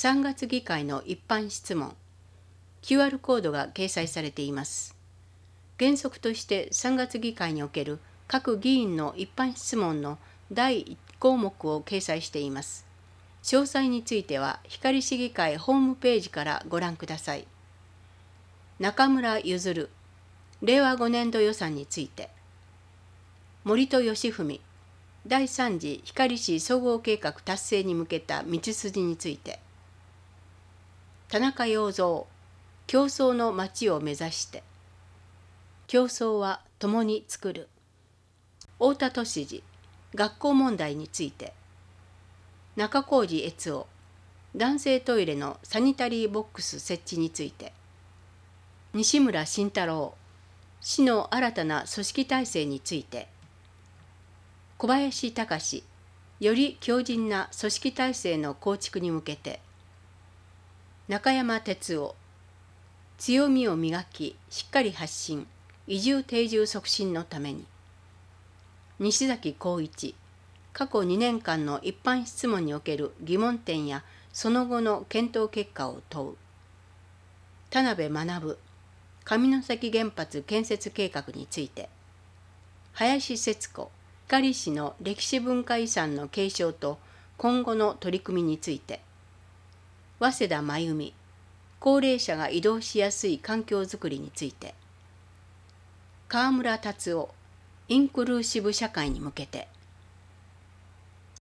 3月議会の一般質問 QR コードが掲載されています。原則として3月議会における各議員の一般質問の第1項目を掲載しています。詳細については光市議会ホームページからご覧ください。中村譲、令和5年度予算について。森戸義文、第3次光市総合計画達成に向けた道筋について。田中洋三、競争の街を目指して。競争は共に作る。太田俊治、学校問題について。中小路悦夫、男性トイレのサニタリーボックス設置について。西村慎太郎、市の新たな組織体制について。小林隆、より強靭な組織体制の構築に向けて。中山哲夫、強みを磨きしっかり発信、移住定住促進のために。西崎光一、過去2年間の一般質問における疑問点やその後の検討結果を問う。田辺学、上関原発建設計画について。林節子、光市の歴史文化遺産の継承と今後の取り組みについて。早稲田真由美、高齢者が移動しやすい環境づくりについて。川村達夫、インクルーシブ社会に向けて。